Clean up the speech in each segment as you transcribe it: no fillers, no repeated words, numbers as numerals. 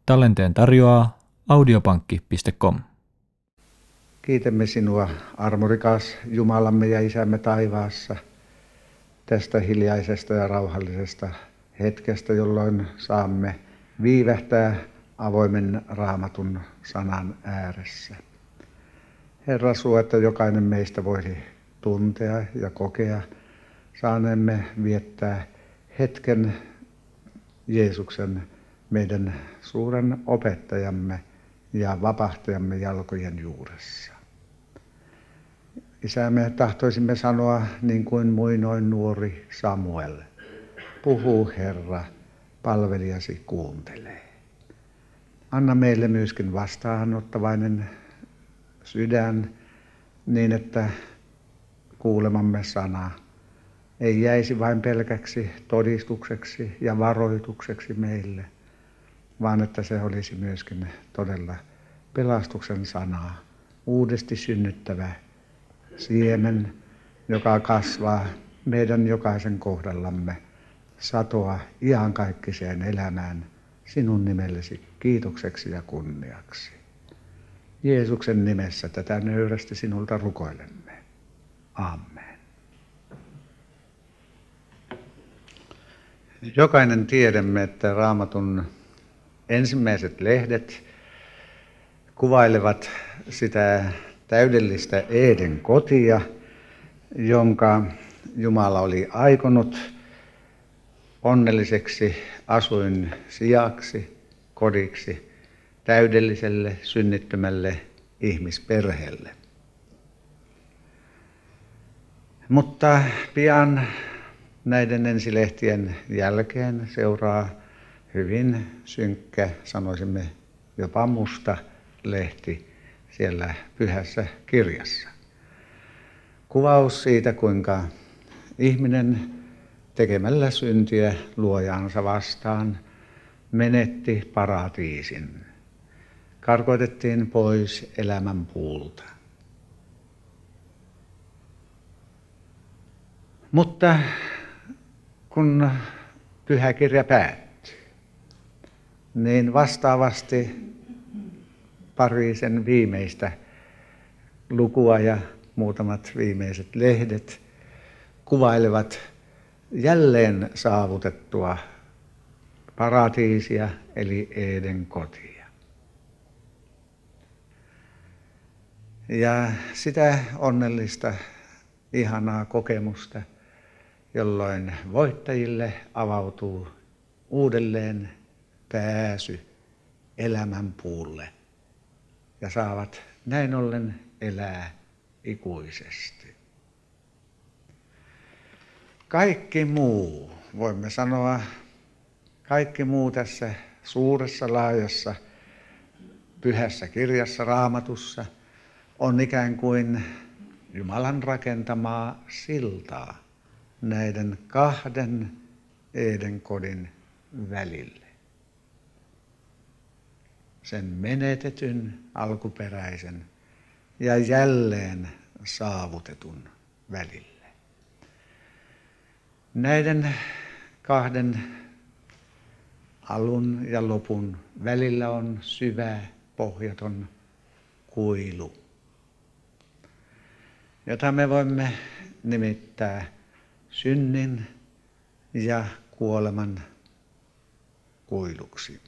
Tallenteen tarjoaa audiopankki.com. Kiitämme sinua, armorikas Jumalamme ja Isämme taivaassa, tästä hiljaisesta ja rauhallisesta hetkestä, jolloin saamme viivähtää avoimen Raamatun sanan ääressä. Herra, sua, että jokainen meistä voisi tuntea ja kokea, saaneemme viettää hetken Jeesuksen, meidän suuren opettajamme ja vapahtajamme jalkojen juuressa. Isä, me tahtoisimme sanoa niin kuin muinoin nuori Samuel. Puhu, Herra, palvelijasi kuuntelee. Anna meille myöskin vastaanottavainen sydän niin, että kuulemamme sana ei jäisi vain pelkäksi todistukseksi ja varoitukseksi meille, vaan että se olisi myöskin todella pelastuksen sanaa, uudesti synnyttävä siemen, joka kasvaa meidän jokaisen kohdallamme satoa iankaikkiseen elämään sinun nimellesi kiitokseksi ja kunniaksi. Jeesuksen nimessä tätä nöyrästi sinulta rukoilemme. Amen. Jokainen tiedämme, että Raamatun ensimmäiset lehdet kuvailevat sitä täydellistä Eeden kotia, jonka Jumala oli aikonut onnelliseksi asuinsijaksi, kodiksi, täydelliselle synnittömälle ihmisperheelle. Mutta pian näiden ensilehtien jälkeen seuraa hyvin synkkä, sanoisimme jopa musta lehti siellä pyhässä kirjassa. Kuvaus siitä, kuinka ihminen tekemällä syntiä luojaansa vastaan menetti paratiisin. Karkoitettiin pois elämän puulta. Mutta kun pyhä kirja päättyy, niin vastaavasti pari sen viimeistä lukua ja muutamat viimeiset lehdet kuvailevat jälleen saavutettua paratiisia eli Eeden kotia. Ja sitä onnellista, ihanaa kokemusta, jolloin voittajille avautuu uudelleen pääsy elämän puulle ja saavat näin ollen elää ikuisesti. Kaikki muu, voimme sanoa, kaikki muu tässä suuressa, laajassa, pyhässä kirjassa, Raamatussa, on ikään kuin Jumalan rakentamaa siltaa näiden kahden Eeden kodin välille. Sen menetetyn alkuperäisen ja jälleen saavutetun välille. Näiden kahden alun ja lopun välillä on syvä, pohjaton kuilu, jota me voimme nimittää synnin ja kuoleman kuiluksi.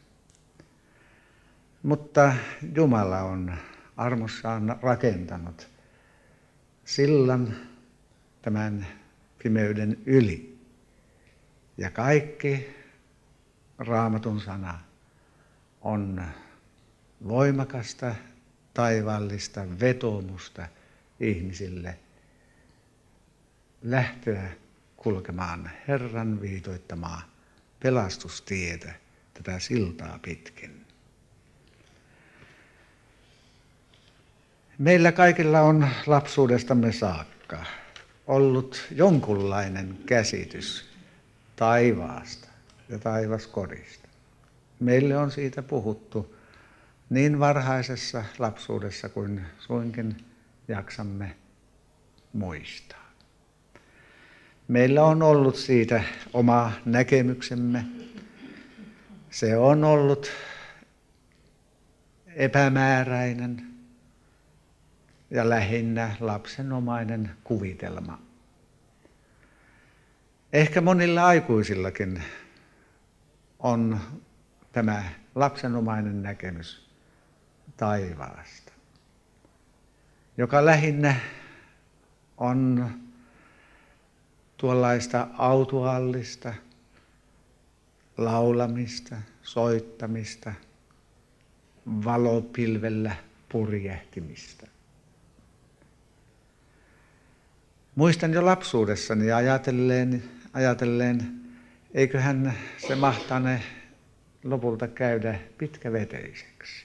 Mutta Jumala on armossaan rakentanut sillan tämän pimeyden yli. Ja kaikki Raamatun sana on voimakasta, taivaallista vetoomusta ihmisille lähteä kulkemaan Herran viitoittamaa pelastustietä, tätä siltaa pitkin. Meillä kaikilla on lapsuudestamme saakka ollut jonkunlainen käsitys taivaasta ja taivaskodista. Meille on siitä puhuttu niin varhaisessa lapsuudessa kuin suinkin jaksamme muistaa. Meillä on ollut siitä oma näkemyksemme. Se on ollut epämääräinen ja lähinnä lapsenomainen kuvitelma. Ehkä monilla aikuisillakin on tämä lapsenomainen näkemys taivaasta, joka lähinnä on tuollaista autuaallista laulamista, soittamista, valopilvellä purjehtimista. Muistan jo lapsuudessani ajatelleen, eiköhän se mahtane lopulta käydä pitkäveteiseksi.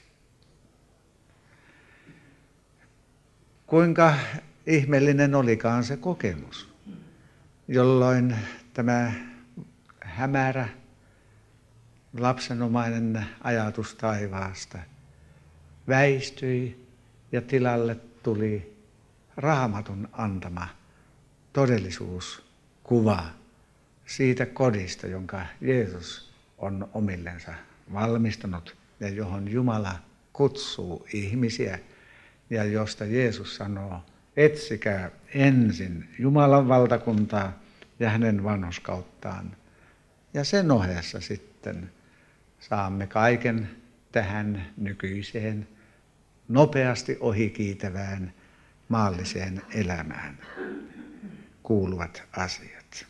Kuinka ihmeellinen olikaan se kokemus, jolloin tämä hämärä lapsenomainen ajatus taivaasta väistyi ja tilalle tuli Raamatun antama todellisuuskuva siitä kodista, jonka Jeesus on omillensa valmistanut ja johon Jumala kutsuu ihmisiä ja josta Jeesus sanoo, etsikää ensin Jumalan valtakuntaa ja hänen vanhurskauttaan. Ja sen ohessa sitten saamme kaiken tähän nykyiseen, nopeasti ohikiitävään maalliseen elämään kuuluvat asiat.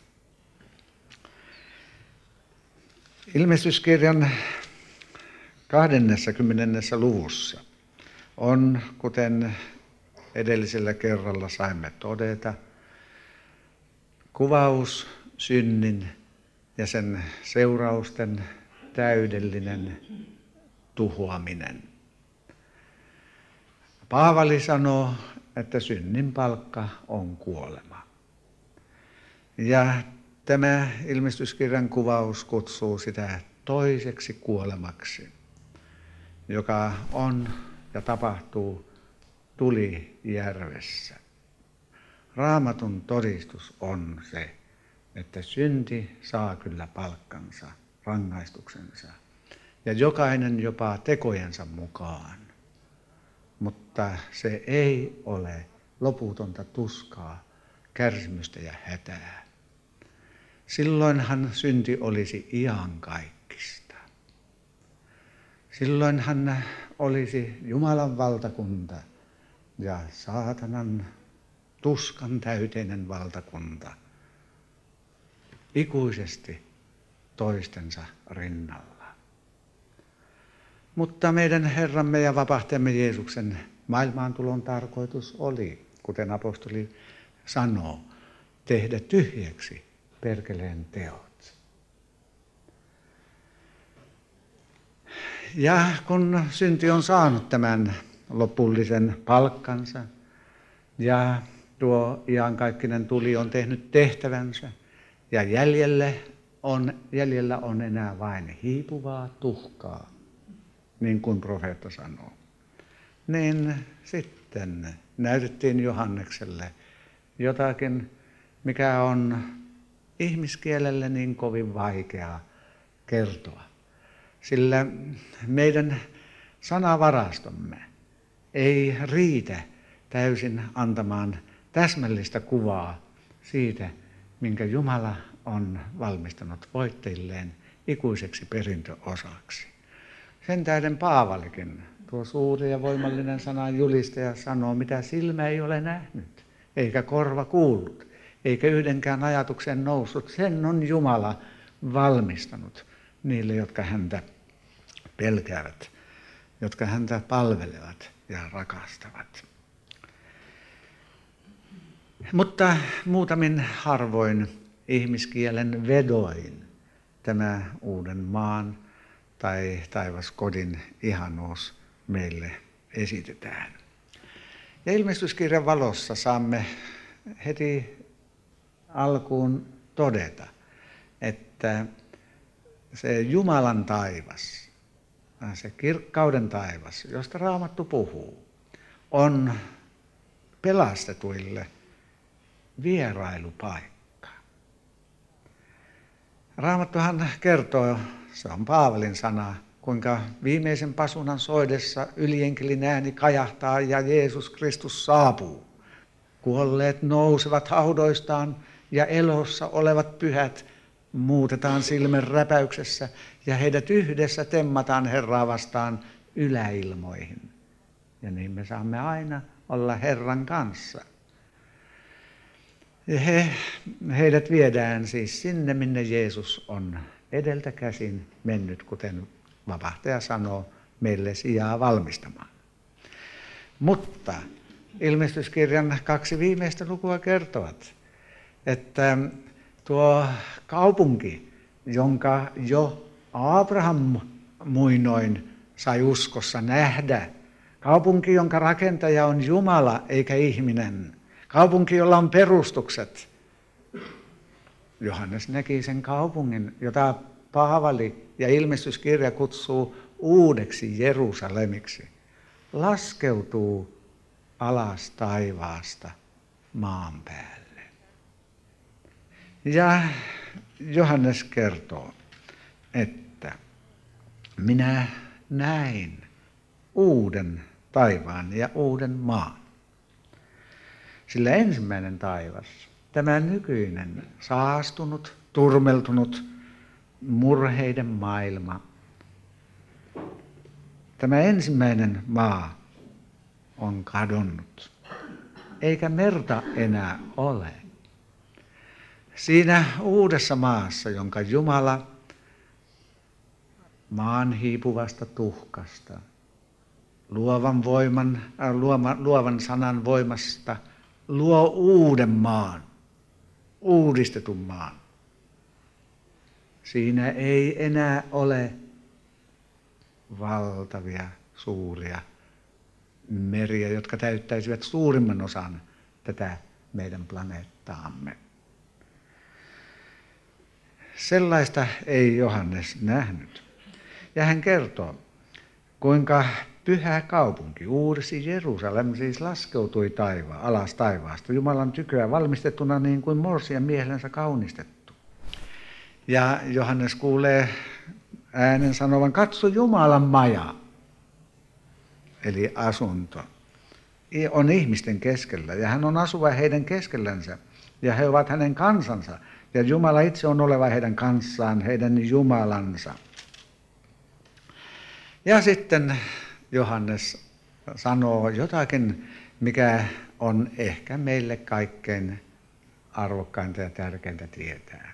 Ilmestyskirjan 20. luvussa on, kuten edellisellä kerralla saimme todeta, kuvaus synnin ja sen seurausten täydellinen tuhoaminen. Paavali sanoo, että synnin palkka on kuolema. Ja tämä ilmestyskirjan kuvaus kutsuu sitä toiseksi kuolemaksi, joka on ja tapahtuu Tulijärvessä. Raamatun todistus on se, että synti saa kyllä palkkansa, rangaistuksensa, ja jokainen jopa tekojensa mukaan. Mutta se ei ole loputonta tuskaa, kärsimystä ja hätää. Silloinhan synti olisi iankaikkista. Silloinhan olisi Jumalan valtakunta ja saatanan tuskan täyteinen valtakunta ikuisesti toistensa rinnalla. Mutta meidän Herramme ja vapahtajamme Jeesuksen maailmaantulon tarkoitus oli, kuten apostoli sanoo, tehdä tyhjäksi perkeleen teot. Ja kun synti on saanut tämän lopullisen palkkansa ja tuo iankaikkinen tuli on tehnyt tehtävänsä ja jäljellä on enää vain hiipuvaa tuhkaa, niin kuin profeetta sanoo, niin sitten näytettiin Johannekselle jotakin, mikä on ihmiskielelle niin kovin vaikeaa kertoa. Sillä meidän sanavarastomme ei riitä täysin antamaan täsmällistä kuvaa siitä, minkä Jumala on valmistanut voittajilleen ikuiseksi perintöosaksi. Sen tähden Paavalikin, tuo suuri ja voimallinen sanan julistaja, sanoo, mitä silmä ei ole nähnyt, eikä korva kuullut, eikä yhdenkään ajatuksen noussut. Sen on Jumala valmistanut niille, jotka häntä pelkäävät, jotka häntä palvelevat ja rakastavat. Mutta muutamin harvoin ihmiskielen vedoin tämä uuden maan tai taivaskodin ihanuus meille esitetään. Ja ilmestyskirjan valossa saamme heti alkuun todeta, että se Jumalan taivas, se kirkkauden taivas, josta Raamattu puhuu, on pelastetuille vierailupaikka. Raamattuhan kertoo, se on Paavalin sana, kuinka viimeisen pasunan soidessa ylienkelin ääni kajahtaa ja Jeesus Kristus saapuu. Kuolleet nousevat haudoistaan ja elossa olevat pyhät muutetaan silmän räpäyksessä ja heidät yhdessä temmataan Herraa vastaan yläilmoihin. Ja niin me saamme aina olla Herran kanssa. Ja heidät viedään siis sinne, minne Jeesus on edeltä käsin mennyt, kuten vapahtaja sanoo, meille sijaa valmistamaan. Mutta ilmestyskirjan 2 viimeistä lukua kertovat, että tuo kaupunki, jonka jo Abraham muinoin sai uskossa nähdä, kaupunki, jonka rakentaja on Jumala eikä ihminen, kaupunki, jolla on perustukset. Johannes näki sen kaupungin, jota Paavali ja ilmestyskirja kutsuu uudeksi Jerusalemiksi. Laskeutuu alas taivaasta maan päälle. Ja Johannes kertoo, että minä näin uuden taivaan ja uuden maan. Sillä ensimmäinen taivas, tämä nykyinen, saastunut, turmeltunut, murheiden maailma, tämä ensimmäinen maa on kadonnut, eikä merta enää ole. Siinä uudessa maassa, jonka Jumala maan hiipuvasta tuhkasta, luovan sanan voimasta luo uuden maan, uudistetun maan. Siinä ei enää ole valtavia, suuria meriä, jotka täyttäisivät suurimman osan tätä meidän planeettaamme. Sellaista ei Johannes nähnyt. Ja hän kertoo, kuinka pyhä kaupunki, uusi Jerusalem, siis laskeutui alas taivaasta, Jumalan tyköä valmistettuna niin kuin morsian miehensä kaunistettu. Ja Johannes kuulee äänen sanovan, katso Jumalan maja, eli asunto, on ihmisten keskellä ja hän on asuva heidän keskellänsä ja he ovat hänen kansansa ja Jumala itse on oleva heidän kanssaan, heidän Jumalansa. Ja sitten Johannes sanoo jotakin, mikä on ehkä meille kaikkein arvokkainta ja tärkeintä tietää.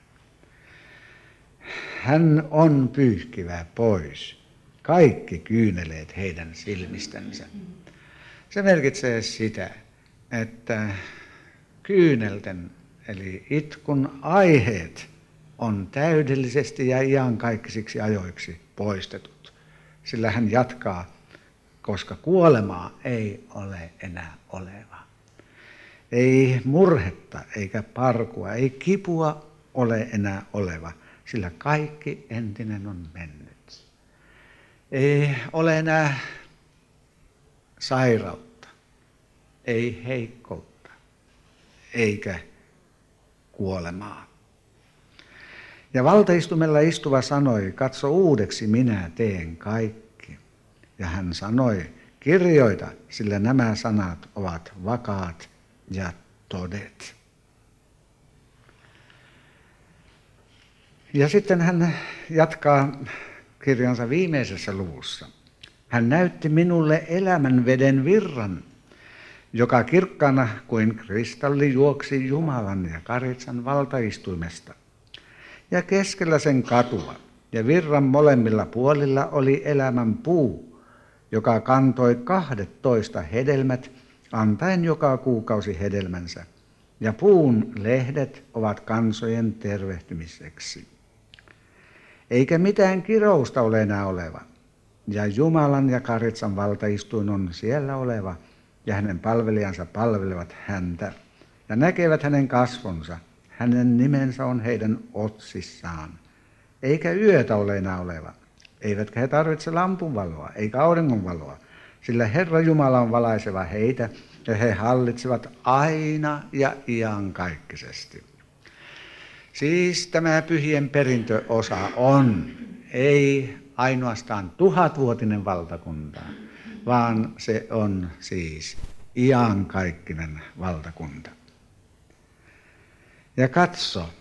Hän on pyyhkivä pois kaikki kyyneleet heidän silmistänsä. Se merkitsee sitä, että kyynelten eli itkun aiheet on täydellisesti ja iankaikkisiksi ajoiksi poistetut. Sillä hän jatkaa, koska kuolemaa ei ole enää oleva. Ei murhetta eikä parkua, ei kipua ole enää oleva, sillä kaikki entinen on mennyt. Ei ole enää sairautta, ei heikkoutta, eikä kuolemaa. Ja valtaistumella istuva sanoi, katso uudeksi minä teen kaikki. Ja hän sanoi, kirjoita, sillä nämä sanat ovat vakaat ja todet. Ja sitten hän jatkaa kirjansa viimeisessä luvussa. Hän näytti minulle elämän veden virran, joka kirkkaana kuin kristalli juoksi Jumalan ja Karitsan valtaistuimesta. Ja keskellä sen katua ja virran molemmilla puolilla oli elämän puu, joka kantoi 12 hedelmät, antaen joka kuukausi hedelmänsä. Ja puun lehdet ovat kansojen tervehtymiseksi. Eikä mitään kirousta ole enää oleva. Ja Jumalan ja Karitsan valtaistuin on siellä oleva, ja hänen palvelijansa palvelevat häntä, ja näkevät hänen kasvonsa. Hänen nimensä on heidän otsissaan. Eikä yötä ole enää oleva. Eivätkä he tarvitse lampunvaloa, eikä auringonvaloa, sillä Herra Jumala on valaiseva heitä, ja he hallitsevat aina ja iankaikkisesti. Siis tämä pyhien perintöosa on, ei ainoastaan 1000-vuotinen valtakunta, vaan se on siis iankaikkinen valtakunta. Ja katso,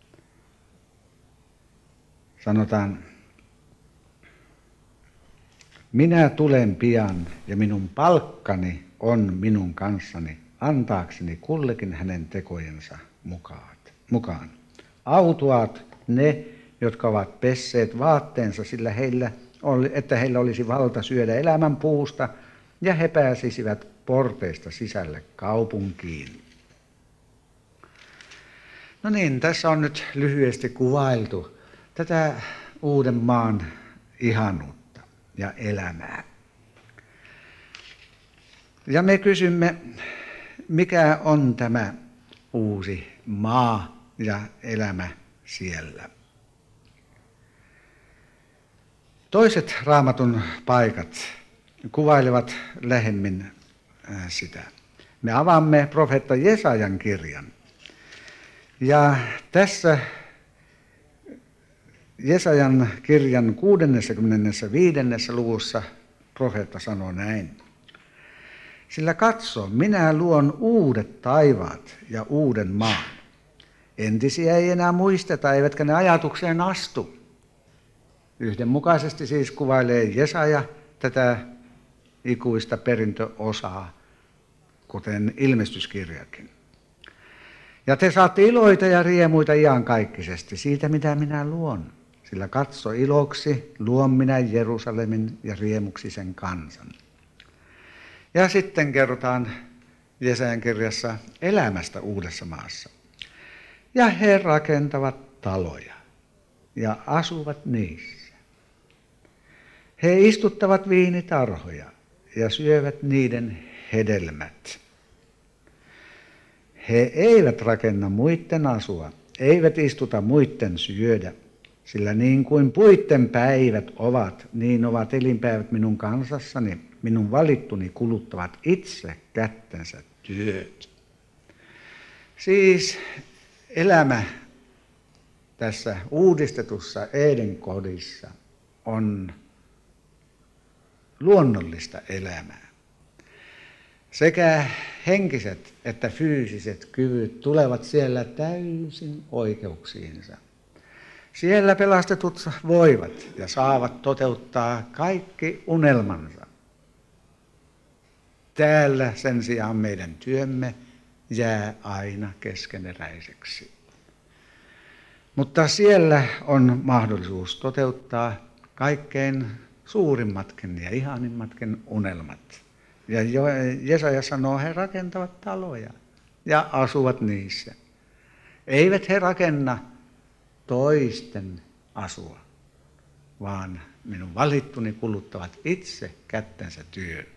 sanotaan, minä tulen pian ja minun palkkani on minun kanssani antaakseni kullekin hänen tekojensa mukaan. Autuaat ne, jotka ovat pesseet vaatteensa, sillä että heillä olisi valta syödä elämän puusta ja he pääsisivät porteista sisälle kaupunkiin. No niin, tässä on nyt lyhyesti kuvailtu tätä uuden maan ihanuutta ja elämää. Ja me kysymme, mikä on tämä uusi maa ja elämä siellä. Toiset Raamatun paikat kuvailevat lähemmin sitä. Me avaamme profeetta Jesajan kirjan. Ja tässä Jesajan kirjan 65. luvussa profeetta sanoo näin. Sillä katso, minä luon uudet taivaat ja uuden maan. Entisiä ei enää muisteta, eivätkä ne ajatukseen astu. Yhdenmukaisesti siis kuvailee Jesaja tätä ikuista perintöosaa, kuten ilmestyskirjakin. Ja te saatte iloita ja riemuita iankaikkisesti siitä, mitä minä luon. Sillä katso, iloksi luon minä Jerusalemin ja riemuksi sen kansan. Ja sitten kerrotaan Jesajan kirjassa elämästä uudessa maassa. Ja he rakentavat taloja ja asuvat niissä. He istuttavat viinitarhoja ja syövät niiden hedelmät. He eivät rakenna muitten asua, eivät istuta muitten syödä, sillä niin kuin puitten päivät ovat, niin ovat elinpäivät minun kansassani, minun valittuni kuluttavat itse kättensä työt. Siis elämä tässä uudistetussa Eden-kodissa on luonnollista elämää. Sekä henkiset että fyysiset kyvyt tulevat siellä täysin oikeuksiinsa. Siellä pelastetut voivat ja saavat toteuttaa kaikki unelmansa. Täällä sen sijaan meidän työmme jää aina keskeneräiseksi. Mutta siellä on mahdollisuus toteuttaa kaikkein suurimmatkin ja ihanimmatkin unelmat. Ja Jesaja sanoo, he rakentavat taloja ja asuvat niissä. Eivät he rakenna toisten asua, vaan minun valittuni kuluttavat itse kättensä työn.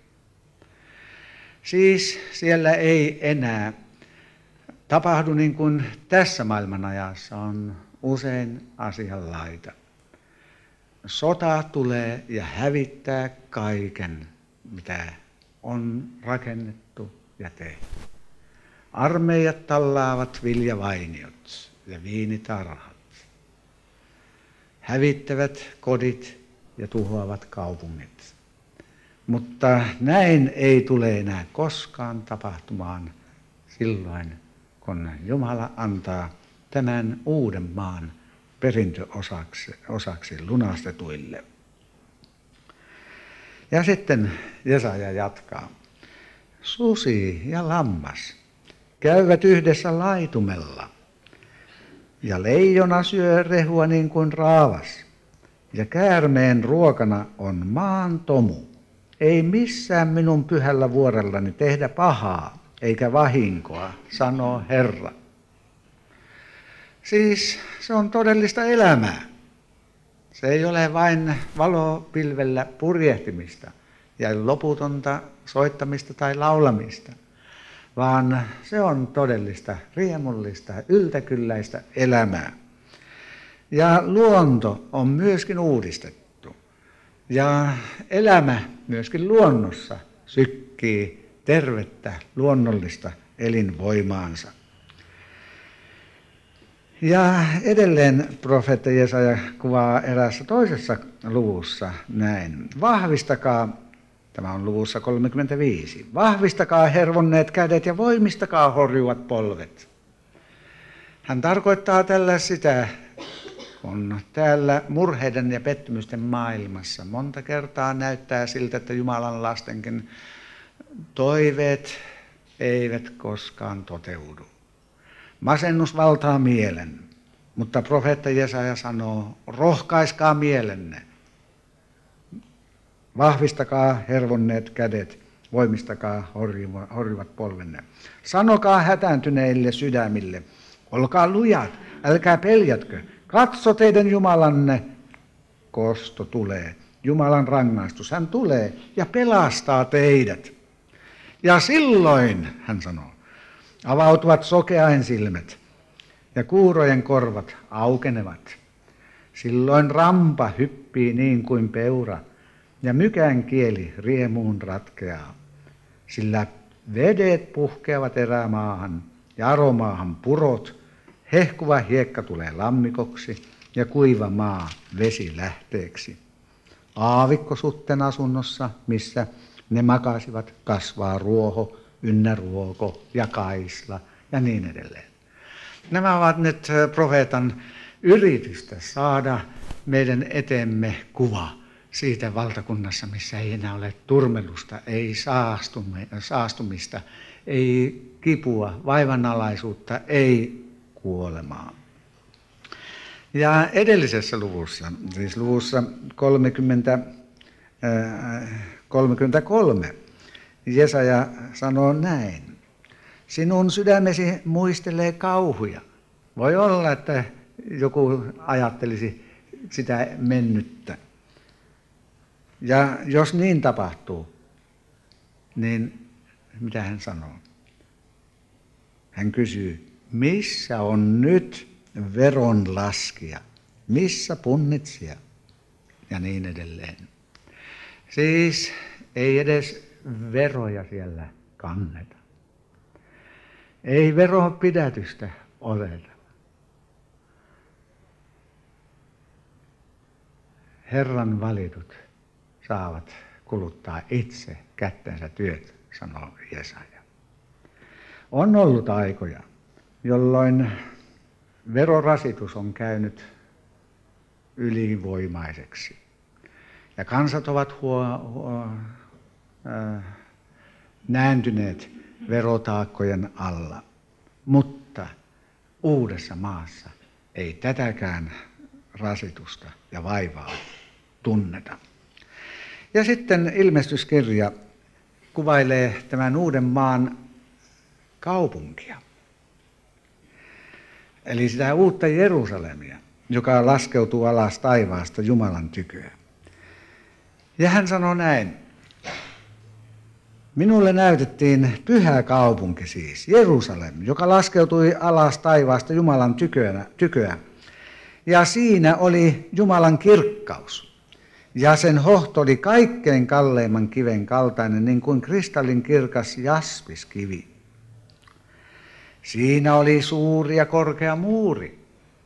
Siis siellä ei enää tapahdu niin kuin tässä maailmanajassa on usein asianlaita. Sota tulee ja hävittää kaiken, mitä on rakennettu ja tehty. Armeijat tallaavat viljavainiot ja viinitarhat. Hävittävät kodit ja tuhoavat kaupungit. Mutta näin ei tule enää koskaan tapahtumaan silloin, kun Jumala antaa tämän uuden maan perintöosaksi lunastetuille. Ja sitten Jesaja jatkaa. Susi ja lammas käyvät yhdessä laitumella, ja leijona syö rehua niin kuin raavas, ja käärmeen ruokana on maan tomu. Ei missään minun pyhällä vuorellani tehdä pahaa, eikä vahinkoa, sanoo Herra. Siis se on todellista elämää. Se ei ole vain valopilvellä purjehtimista ja loputonta soittamista tai laulamista, vaan se on todellista, riemullista, yltäkylläistä elämää. Ja luonto on myöskin uudistettu. Ja elämä myöskin luonnossa sykkii tervettä, luonnollista elinvoimaansa. Ja edelleen profeetta Jesaja kuvaa eräässä toisessa luvussa näin. Vahvistakaa, tämä on luvussa 35, vahvistakaa hervonneet kädet ja voimistakaa horjuvat polvet. Hän tarkoittaa tällä sitä, kun täällä murheiden ja pettymysten maailmassa monta kertaa näyttää siltä, että Jumalan lastenkin toiveet eivät koskaan toteudu. Masennus valtaa mielen, mutta profeetta Jesaja sanoo, rohkaiskaa mielenne, vahvistakaa hervonneet kädet, voimistakaa horjuvat polvenne. Sanokaa hätääntyneille sydämille, olkaa lujat, älkää peljätkö, katso teidän Jumalanne, kosto tulee, Jumalan rangaistus, hän tulee ja pelastaa teidät. Ja silloin, hän sanoo, avautuvat sokeain silmät ja kuurojen korvat aukenevat. Silloin rampa hyppii niin kuin peura ja mykän kieli riemuun ratkeaa. Sillä vedet puhkeavat erämaahan ja aromaahan purot, hehkuva hiekka tulee lammikoksi ja kuiva maa vesilähteeksi. Aavikko sutten asunnossa, missä ne makasivat, kasvaa ruoho, ynnäruoko ja kaisla ja niin edelleen. Nämä ovat nyt profeetan yritystä saada meidän eteemme kuva siitä valtakunnassa, missä ei enää ole turmelusta, ei saastumista, ei kipua, vaivanalaisuutta, ei kuolemaa. Ja edellisessä luvussa, siis luvussa 33, Jesaja sanoo näin. Sinun sydämesi muistelee kauhuja. Voi olla, että joku ajattelisi sitä mennyttä. Ja jos niin tapahtuu, niin mitä hän sanoo? Hän kysyy, missä on nyt veronlaskija? Missä punnitsija? Ja niin edelleen. Siis ei edes veroja siellä kanneta. Ei veronpidätystä oteta. Herran valitut saavat kuluttaa itse kättensä työt, sanoo Jesaja. On ollut aikoja, jolloin verorasitus on käynyt ylivoimaiseksi. Ja kansat ovat nääntyneet verotaakkojen alla. Mutta uudessa maassa ei tätäkään rasitusta ja vaivaa tunneta. Ja sitten ilmestyskirja kuvailee tämän uuden maan kaupunkia. Eli sitä uutta Jerusalemia, joka laskeutuu alas taivaasta Jumalan tyköä. Ja hän sanoi näin. Minulle näytettiin pyhä kaupunki siis, Jerusalem, joka laskeutui alas taivaasta Jumalan tyköä. Ja siinä oli Jumalan kirkkaus. Ja sen hohto oli kaikkein kalleimman kiven kaltainen, niin kuin kristallin kirkas jaspiskivi. Siinä oli suuri ja korkea muuri,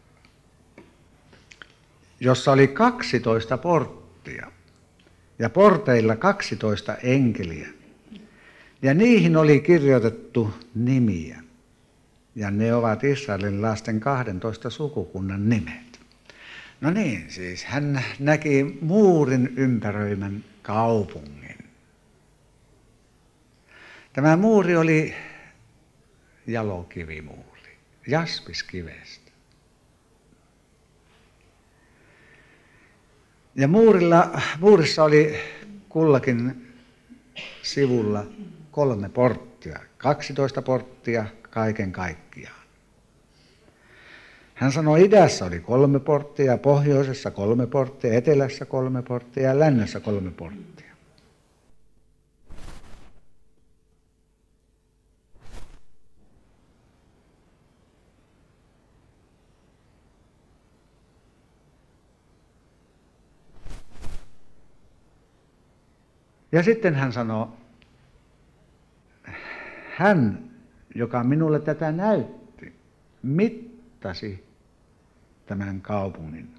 jossa oli 12 porttia ja porteilla 12 enkeliä. Ja niihin oli kirjoitettu nimiä, ja ne ovat Israelin lasten 12 sukukunnan nimet. No niin, siis hän näki muurin ympäröimän kaupungin. Tämä muuri oli jalokivimuuri, jaspiskivestä. Ja muurissa oli kullakin sivulla 3 porttia, 12 porttia kaiken kaikkiaan. Hän sanoi, idässä oli 3 porttia, pohjoisessa 3 porttia, etelässä 3 porttia ja lännessä 3 porttia. Ja sitten hän sanoi, hän, joka minulle tätä näytti, mittasi tämän kaupungin.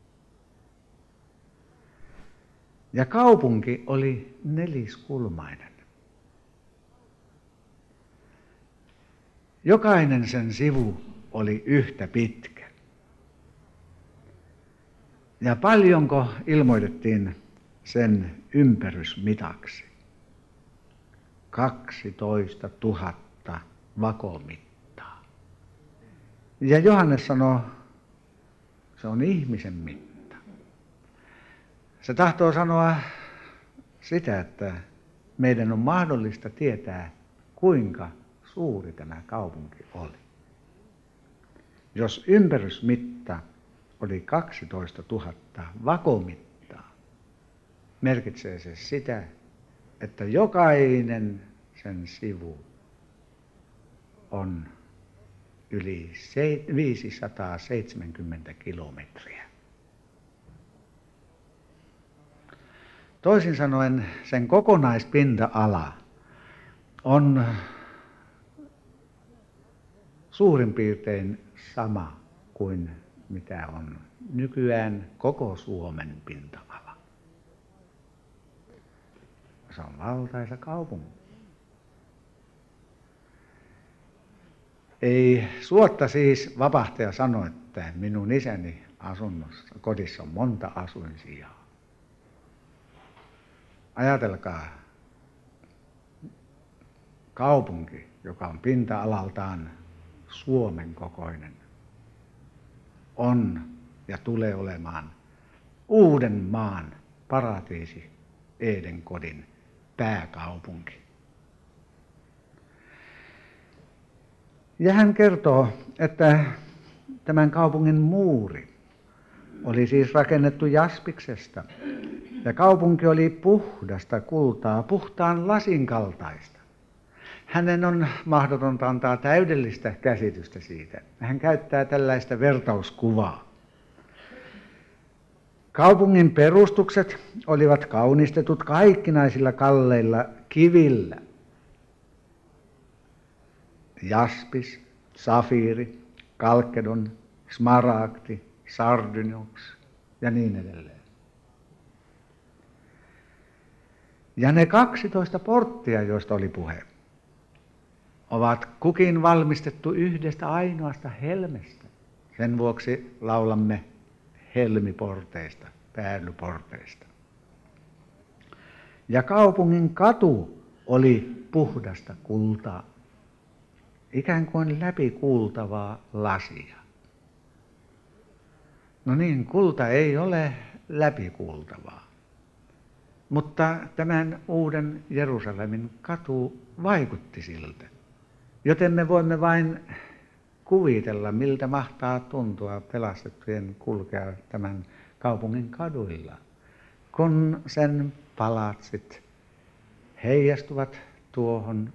Ja kaupunki oli neliskulmainen. Jokainen sen sivu oli yhtä pitkä. Ja paljonko ilmoitettiin sen ympärysmitaksi? 12 000 vakomittaa. Ja Johannes sanoo, se on ihmisen mitta. Se tahtoo sanoa sitä, että meidän on mahdollista tietää, kuinka suuri tämä kaupunki oli. Jos ympärysmitta oli 12 000 vakomittaa, merkitsee se sitä, että jokainen sen sivu on yli 570 kilometriä. Toisin sanoen sen kokonaispinta-ala on suurin piirtein sama kuin mitä on nykyään koko Suomen pinta-ala. Se on valtaisa kaupunki. Ei suotta siis vapahtaja sano, että minun isäni asunnossa, kodissa on monta asuinsijaa. Ajatelkaa, kaupunki, joka on pinta-alaltaan Suomen kokoinen, on ja tulee olemaan uuden maan paratiisi Edenkodin pääkaupunki. Ja hän kertoo, että tämän kaupungin muuri oli siis rakennettu jaspiksesta ja kaupunki oli puhdasta kultaa, puhtaan lasin kaltaista. Hänen on mahdotonta antaa täydellistä käsitystä siitä. Hän käyttää tällaista vertauskuvaa. Kaupungin perustukset olivat kaunistetut kaikkinaisilla kalleilla kivillä. Jaspis, safiiri, kalkedon, smaragdi, sardonyx ja niin edelleen. Ja ne 12 porttia, joista oli puhe, ovat kukin valmistettu yhdestä ainoasta helmestä. Sen vuoksi laulamme helmiporteista, päälyporteista. Ja kaupungin katu oli puhdasta kultaa, ikään kuin läpikuultavaa lasia. No niin, kulta ei ole läpikuultavaa, mutta tämän uuden Jerusalemin katu vaikutti siltä. Joten me voimme vain kuvitella, miltä mahtaa tuntua pelastettujen kulkea tämän kaupungin kaduilla, kun sen palatsit heijastuvat tuohon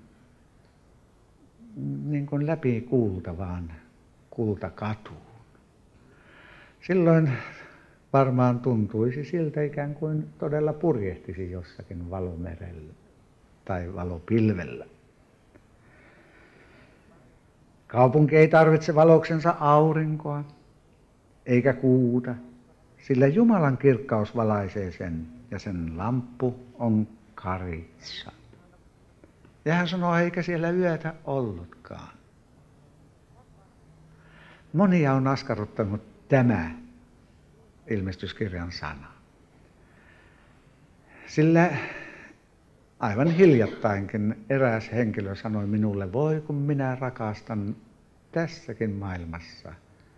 niin kuin läpikuultavaan kultakatuun. Silloin varmaan tuntuisi siltä ikään kuin todella purjehtisi jossakin valomerellä tai valopilvellä. Kaupunki ei tarvitse valoksensa aurinkoa eikä kuuta, sillä Jumalan kirkkaus valaisee sen ja sen lamppu on karitsa. Ja hän sanoo, eikä siellä yötä ollutkaan. Monia on askarruttanut tämä ilmestyskirjan sana. Sillä aivan hiljattainkin eräs henkilö sanoi minulle, voi kun minä rakastan tässäkin maailmassa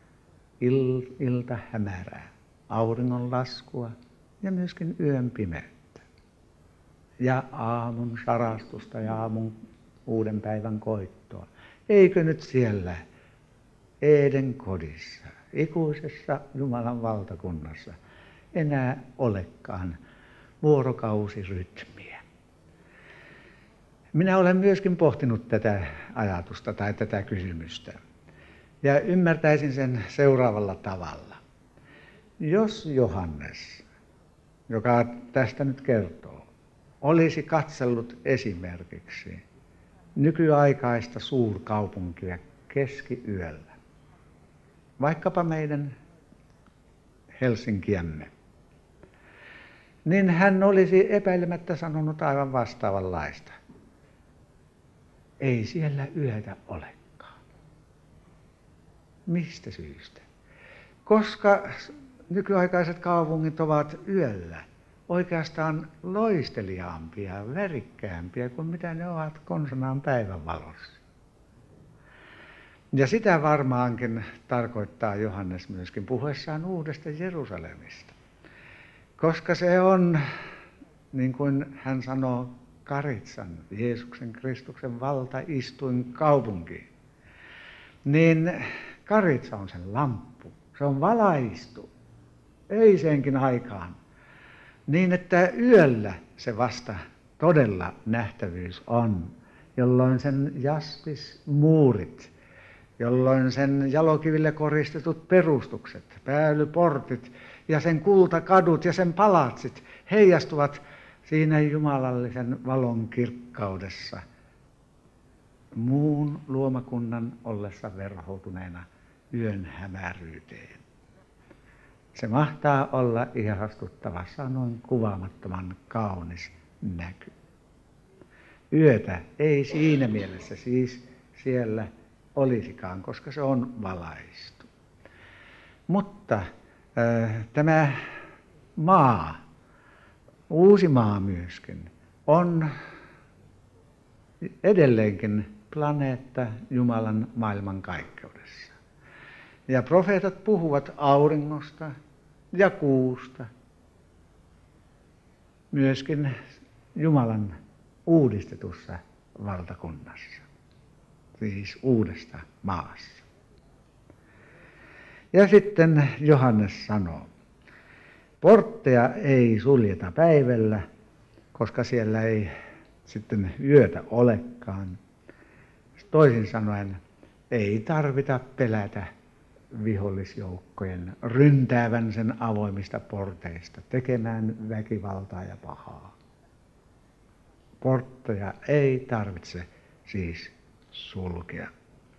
ilta hämärää, auringon laskua ja myöskin yön pimeyttä. Ja aamun sarastusta ja aamun uuden päivän koittoa. Eikö nyt siellä Edenkodissa, ikuisessa Jumalan valtakunnassa enää olekaan vuorokausirytmiä? Minä olen myöskin pohtinut tätä ajatusta tai tätä kysymystä ja ymmärtäisin sen seuraavalla tavalla. Jos Johannes, joka tästä nyt kertoo, olisi katsellut esimerkiksi nykyaikaista suurkaupunkia keskiyöllä, vaikkapa meidän Helsinkiämme, niin hän olisi epäilemättä sanonut aivan vastaavanlaista. Ei siellä yötä olekaan. Mistä syystä? Koska nykyaikaiset kaupungit ovat yöllä oikeastaan loisteliaampia, värikkäämpiä kuin mitä ne ovat konsanaan päivänvalossa. Ja sitä varmaankin tarkoittaa Johannes myöskin puhuessaan uudesta Jerusalemista. Koska se on, niin kuin hän sanoo, Karitsan, Jeesuksen Kristuksen valtaistuin kaupunki. Niin Karitsa on sen lamppu, se on valaistu, öiseenkin aikaan. Niin että yöllä se vasta todella nähtävyys on, jolloin sen jaspismuurit, jolloin sen jalokiville koristetut perustukset, päällyportit ja sen kultakadut ja sen palatsit heijastuvat siinä jumalallisen valon kirkkaudessa muun luomakunnan ollessa verhoutuneena yön hämäryyteen. Se mahtaa olla ihastuttava, sanoin kuvaamattoman kaunis näky. Yötä ei siinä mielessä siis siellä olisikaan, koska se on valaistu. Mutta tämä maa, uusi maa myöskin, on edelleenkin planeetta Jumalan maailmankaikkeudessa. Ja profeetat puhuvat auringosta ja kuusta, myöskin Jumalan uudistetussa valtakunnassa, siis uudesta maassa. Ja sitten Johannes sanoo, portteja ei suljeta päivällä, koska siellä ei sitten yötä olekaan. Toisin sanoen ei tarvita pelätä vihollisjoukkojen ryntäävän sen avoimista porteista, tekemään väkivaltaa ja pahaa. Portteja ei tarvitse siis sulkea.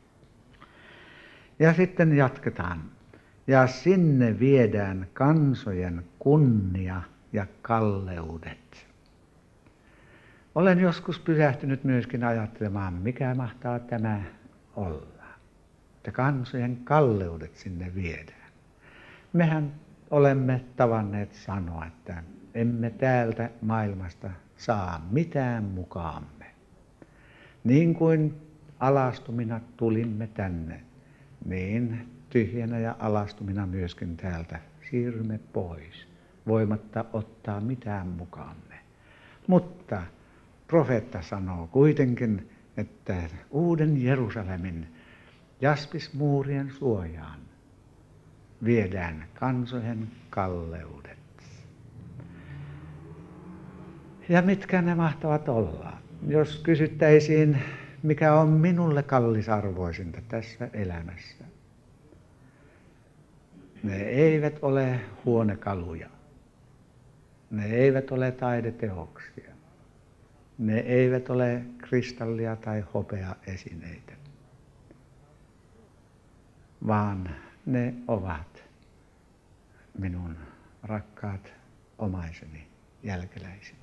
Ja sitten jatketaan. Ja sinne viedään kansojen kunnia ja kalleudet. Olen joskus pysähtynyt myöskin ajattelemaan, mikä mahtaa tämä olla. Että kansojen kalleudet sinne viedään. Mehän olemme tavanneet sanoa, että emme täältä maailmasta saa mitään mukaamme. Niin kuin alastumina tulimme tänne, niin tyhjänä ja alastumina myöskin täältä siirrymme pois, voimatta ottaa mitään mukaamme. Mutta profeetta sanoo kuitenkin, että uuden Jerusalemin jaspismuurien suojaan viedään kansojen kalleudet. Ja mitkä ne mahtavat olla? Jos kysyttäisiin, mikä on minulle kallisarvoisinta tässä elämässä. Ne eivät ole huonekaluja. Ne eivät ole taideteoksia. Ne eivät ole kristallia tai hopeaesineitä. Vaan ne ovat minun rakkaat omaiseni, jälkeläiseni.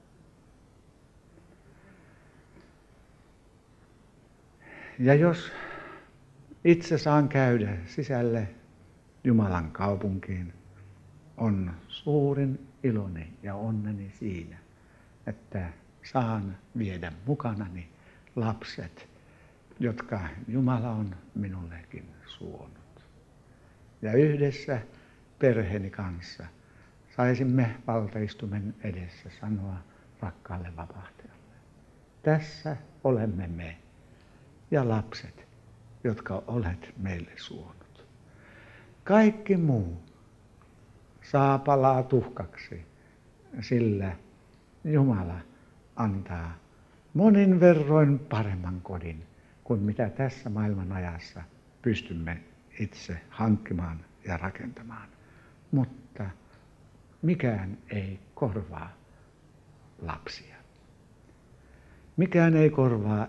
Ja jos itse saan käydä sisälle Jumalan kaupunkiin, on suurin iloni ja onneni siinä, että saan viedä mukanani lapset, jotka Jumala on minullekin suonut. Ja yhdessä perheeni kanssa saisimme valtaistumen edessä sanoa rakkaalle vapahtajalle. Tässä olemme me ja lapset, jotka olet meille suonut. Kaikki muu saa palaa tuhkaksi, sillä Jumala antaa monin verroin paremman kodin kuin mitä tässä maailman ajassa pystymme itse hankkimaan ja rakentamaan. Mutta mikään ei korvaa lapsia. Mikään ei korvaa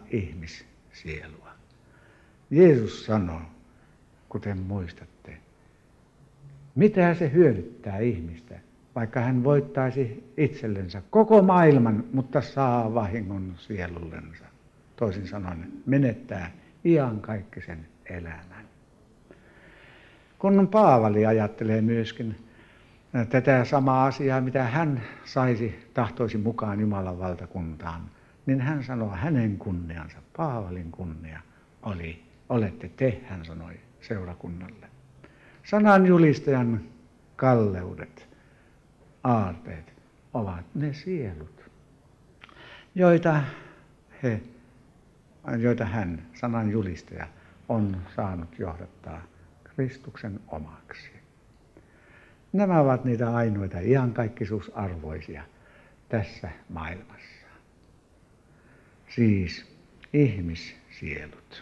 ihmissielua. Jeesus sanoo, kuten muistatte, Mitä se hyödyttää ihmistä, vaikka hän voittaisi itsellensä koko maailman, mutta saa vahingon sielullensa. Toisin sanoen menettää iankaikkisen elämän. Kun Paavali ajattelee myöskin tätä samaa asiaa, mitä hän tahtoisi mukaan Jumalan valtakuntaan, niin hän sanoo hänen kunniansa, Paavalin kunnia olette te, hän sanoi seurakunnalle. Sanan julistajan kalleudet, aarteet ovat ne sielut, joita hän, sanan julistaja, on saanut johdattaa Kristuksen omaksi. Nämä ovat niitä ainoita iankaikkisuusarvoisia tässä maailmassa. Siis ihmissielut.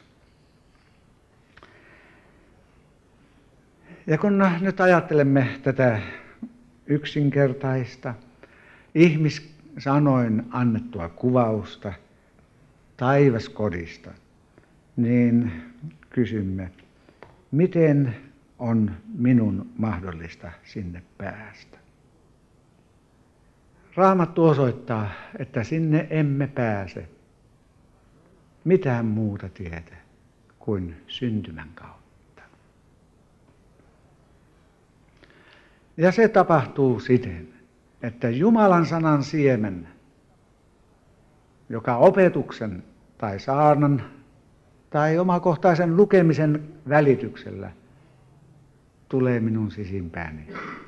Ja kun nyt ajattelemme tätä yksinkertaista, ihmissanoin annettua kuvausta taivaskodista, niin kysymme, miten on minun mahdollista sinne päästä? Raamattu osoittaa, että sinne emme pääse mitään muuta tietä kuin syntymän kautta. Ja se tapahtuu siten, että Jumalan sanan siemen, joka opetuksen tai saarnan tai omakohtaisen lukemisen välityksellä tulee minun sisimpääni,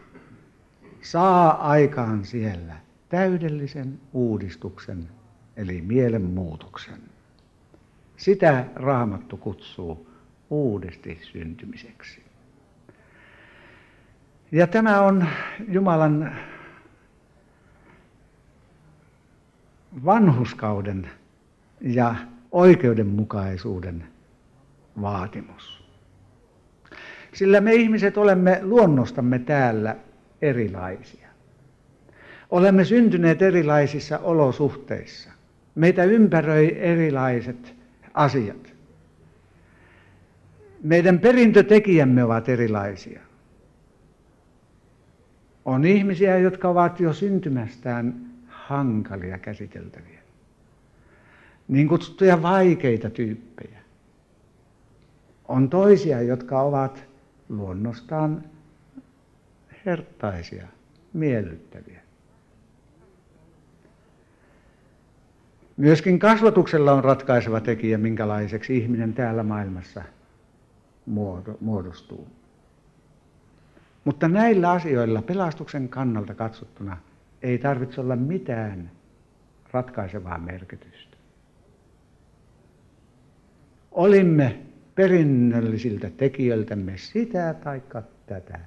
saa aikaan siellä täydellisen uudistuksen, eli mielenmuutoksen. Sitä Raamattu kutsuu uudesti syntymiseksi. Ja tämä on Jumalan vanhurskauden ja oikeudenmukaisuuden vaatimus. Sillä me ihmiset olemme luonnostamme täällä erilaisia. Olemme syntyneet erilaisissa olosuhteissa. Meitä ympäröi erilaiset asiat. Meidän perintötekijämme ovat erilaisia. On ihmisiä, jotka ovat jo syntymästään hankalia käsiteltäviä. Niin kutsuttuja vaikeita tyyppejä. On toisia, jotka ovat luonnostaan herttaisia, miellyttäviä. Myöskin kasvatuksella on ratkaiseva tekijä, minkälaiseksi ihminen täällä maailmassa muodostuu. Mutta näillä asioilla pelastuksen kannalta katsottuna ei tarvitse olla mitään ratkaisevaa merkitystä. Olimme perinnöllisiltä tekijöiltämme sitä tai tätä.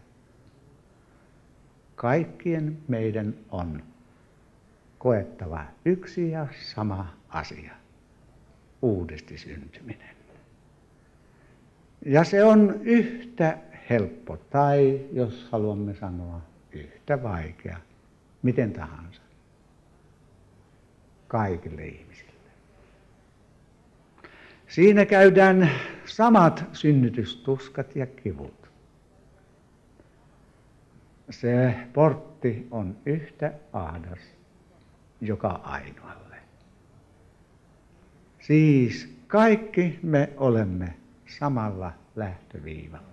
Kaikkien meidän on koettava yksi ja sama asia, uudesti syntyminen. Ja se on yhtä helppo, tai jos haluamme sanoa yhtä vaikea, miten tahansa, kaikille ihmisille. Siinä käydään samat synnytystuskat ja kivut. Se portti on yhtä ahdas joka ainoalle. Siis kaikki me olemme samalla lähtöviivalla.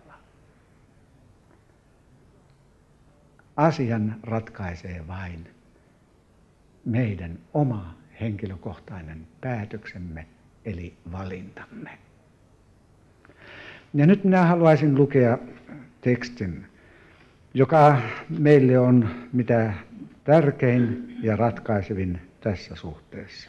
Asian ratkaisee vain meidän oma henkilökohtainen päätöksemme, eli valintamme. Ja nyt minä haluaisin lukea tekstin, joka meille on mitä tärkein ja ratkaisevin tässä suhteessa.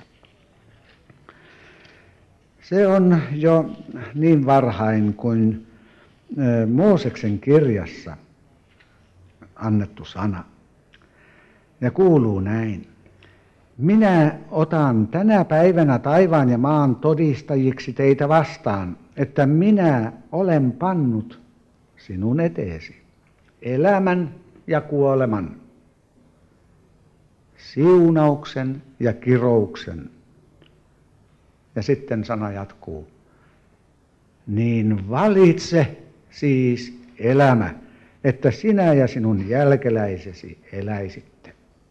Se on jo niin varhain kuin Mooseksen kirjassa annettu sana. Ja kuuluu näin. Minä otan tänä päivänä taivaan ja maan todistajiksi teitä vastaan, että minä olen pannut sinun eteesi elämän ja kuoleman, siunauksen ja kirouksen. Ja sitten sana jatkuu. Niin valitse siis elämä että sinä ja sinun jälkeläisesi eläisitte.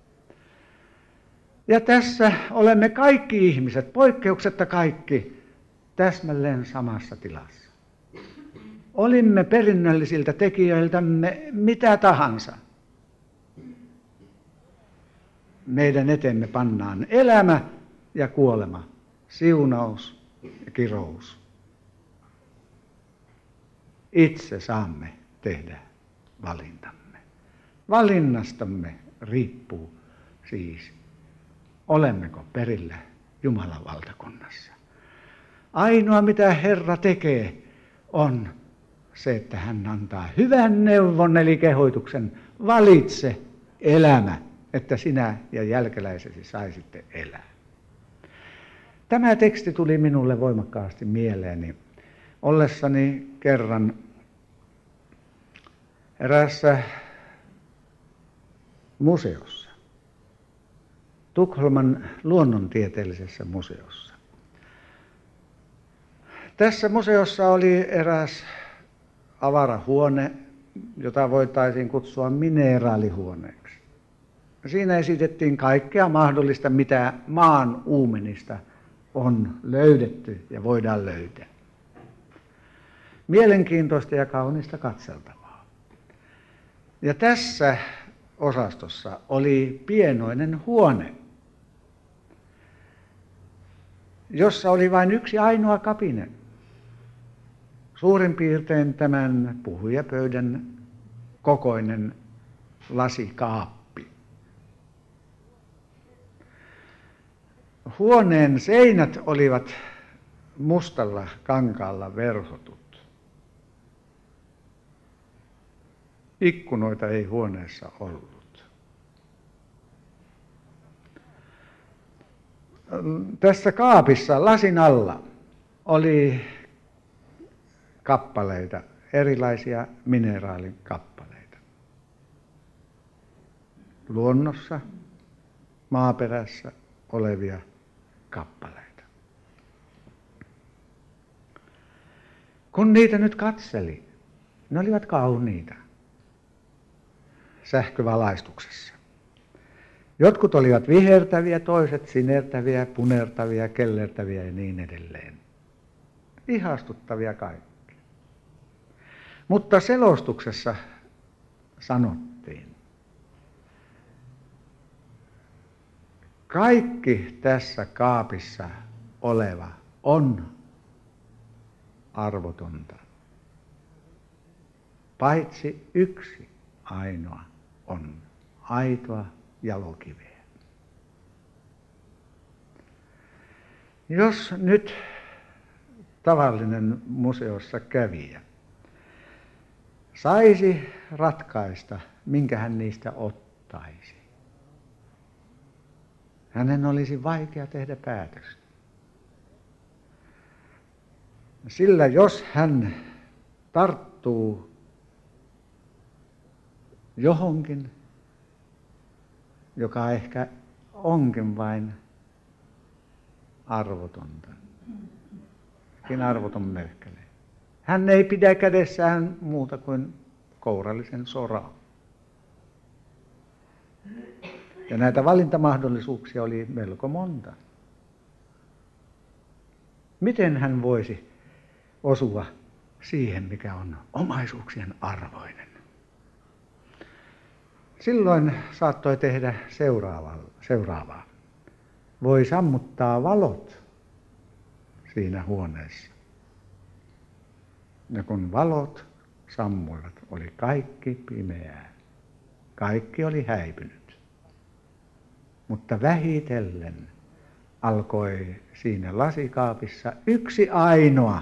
Ja tässä olemme kaikki ihmiset, poikkeuksetta kaikki, täsmälleen samassa tilassa. Olimme perinnöllisiltä tekijöiltämme mitä tahansa. Meidän eteemme pannaan elämä ja kuolema, siunaus ja kirous. Itse saamme tehdä valintamme. Valinnastamme riippuu siis, olemmeko perillä Jumalan valtakunnassa. Ainoa mitä Herra tekee on se, että hän antaa hyvän neuvon eli kehoituksen, valitse elämä, että sinä ja jälkeläisesi saisitte elää. Tämä teksti tuli minulle voimakkaasti mieleeni ollessani kerran eräässä museossa, Tukholman luonnontieteellisessä museossa. Tässä museossa oli eräs avarahuone, jota voitaisiin kutsua mineraalihuoneeksi. Siinä esitettiin kaikkea mahdollista, mitä maan uumenista on löydetty ja voidaan löytää. Mielenkiintoista ja kaunista katseltavaa. Ja tässä osastossa oli pienoinen huone, jossa oli vain yksi ainoa kapine. Suurin piirtein tämän puhujapöydän kokoinen lasikaappi. Huoneen seinät olivat mustalla kankaalla verhotut. Ikkunoita ei huoneessa ollut. Tässä kaapissa lasin alla oli kappaleita, erilaisia mineraalikappaleita. Luonnossa, maaperässä olevia kappaleita. Kun niitä nyt katseli, ne olivat kauniita sähkövalaistuksessa. Jotkut olivat vihertäviä, toiset sinertäviä, punertavia, kellertäviä ja niin edelleen. Ihastuttavia kaikki. Mutta selostuksessa sanottiin, kaikki tässä kaapissa oleva on arvotonta, paitsi yksi ainoa on aitoa jalokiveä. Jos nyt tavallinen museossa kävijä saisi ratkaista, minkä hän niistä ottaisi, hänen olisi vaikea tehdä päätöstä. Sillä jos hän tarttuu johonkin, joka ehkä onkin vain arvotonta, arvoton merkkele. Hän ei pidä kädessään muuta kuin kourallisen soraa. Ja näitä valintamahdollisuuksia oli melko monta. Miten hän voisi osua siihen, mikä on omaisuuksien arvoinen? Silloin saattoi tehdä seuraavaa. Voi sammuttaa valot siinä huoneessa. Ja kun valot sammuivat, oli kaikki pimeää. Kaikki oli häipynyt. Mutta vähitellen alkoi siinä lasikaapissa yksi ainoa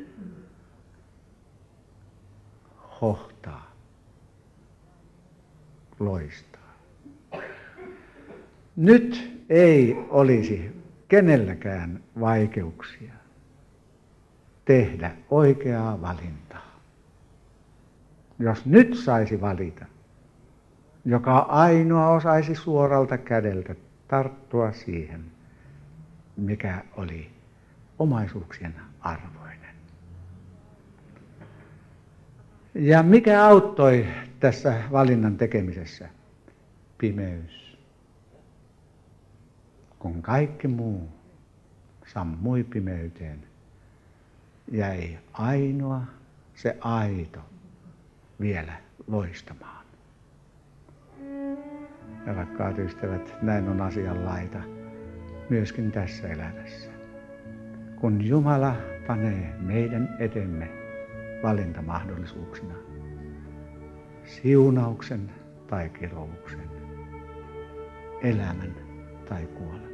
hohtaa, loistaa. Nyt ei olisi kenelläkään vaikeuksia tehdä oikeaa valintaa. Jos nyt saisi valita, joka ainoa osaisi suoralta kädeltä tarttua siihen, mikä oli omaisuuksien arvoinen. Ja mikä auttoi tässä valinnan tekemisessä? Pimeys. Kun kaikki muu sammui pimeyteen, jäi ainoa se aito vielä loistamaan. Ja rakkaat ystävät, näin on asianlaita myöskin tässä elämässä. Kun Jumala panee meidän etemme valintamahdollisuuksina siunauksen tai kirouksen, elämän tai kuoleman.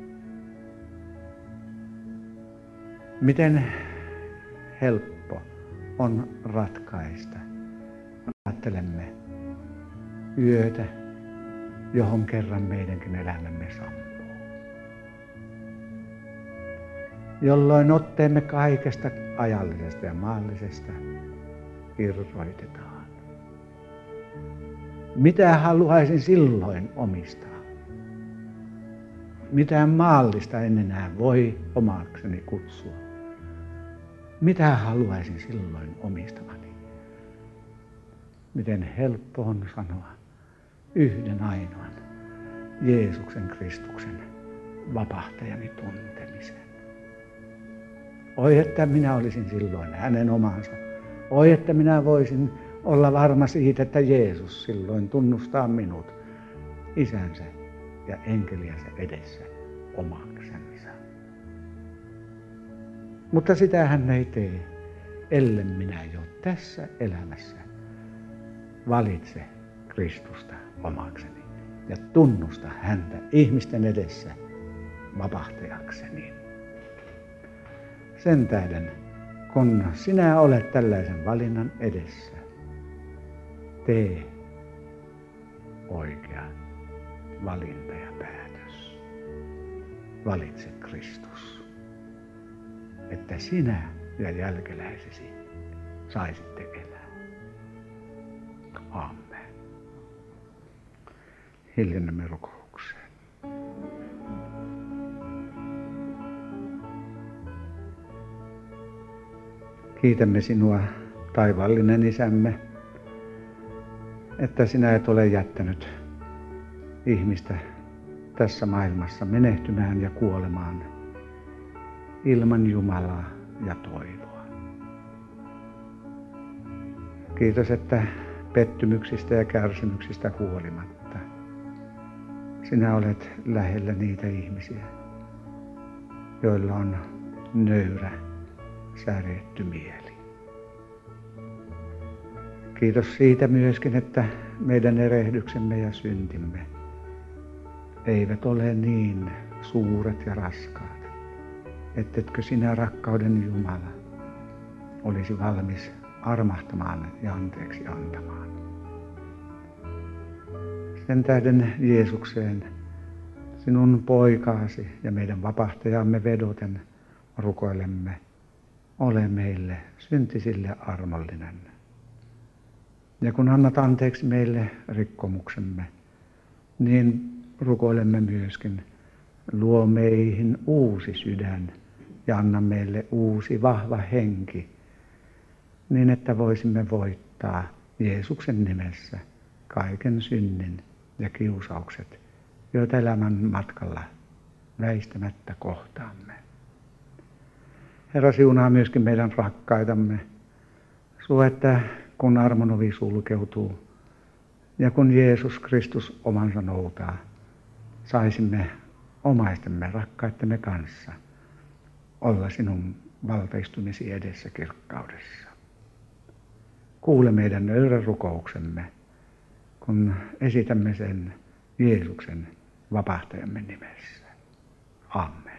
Miten helppo on ratkaista, ajattelemme yötä, johon kerran meidänkin elämämme sammuu. Jolloin otteemme kaikesta ajallisesta ja maallisesta irroitetaan. Mitä haluaisin silloin omistaa? Mitään maallista en enää voi omakseni kutsua. Mitä haluaisin silloin omistavani? Miten helppo on sanoa yhden ainoan Jeesuksen Kristuksen vapahtajani tuntemisen. Oi, että minä olisin silloin hänen omansa. Oi, että minä voisin olla varma siitä, että Jeesus silloin tunnustaa minut isänsä ja enkeliänsä edessä omaksensa. Mutta sitä hän ei tee, ellen minä jo tässä elämässä valitse Kristusta omakseni ja tunnusta häntä ihmisten edessä vapahtajakseni. Sen tähden, kun sinä olet tällaisen valinnan edessä, tee oikea valinta ja päätös. Valitse Kristus, että sinä ja jälkeläisesi saisitte elää. Amen. Hiljennämme rukoukseen. Kiitämme sinua, taivaallinen Isämme, että sinä et ole jättänyt ihmistä tässä maailmassa menehtymään ja kuolemaan ilman Jumalaa ja toivoa. Kiitos, että pettymyksistä ja kärsimyksistä huolimatta sinä olet lähellä niitä ihmisiä, joilla on nöyrä, särjetty mieli. Kiitos siitä myöskin, että meidän erehdyksemme ja syntimme eivät ole niin suuret ja raskaat, ettetkö sinä, rakkauden Jumala, olisi valmis armahtamaan ja anteeksi antamaan. Sen tähden Jeesukseen, sinun poikaasi ja meidän vapahtajamme vedoten rukoilemme, ole meille syntisille armollinen. Ja kun annat anteeksi meille rikkomuksemme, niin rukoilemme myöskin, luo meihin uusi sydän ja anna meille uusi vahva henki, niin että voisimme voittaa Jeesuksen nimessä kaiken synnin ja kiusaukset, joita elämän matkalla väistämättä kohtaamme. Herra, siunaa myöskin meidän rakkaitamme, suo, että kun armon ovi sulkeutuu ja kun Jeesus Kristus omansa noutaa, saisimme omaistemme rakkaittemme kanssa olla sinun valtaistumisi edessä kirkkaudessa. Kuule meidän nöyrän rukouksemme, kun esitämme sen Jeesuksen vapahtajamme nimessä. Amen.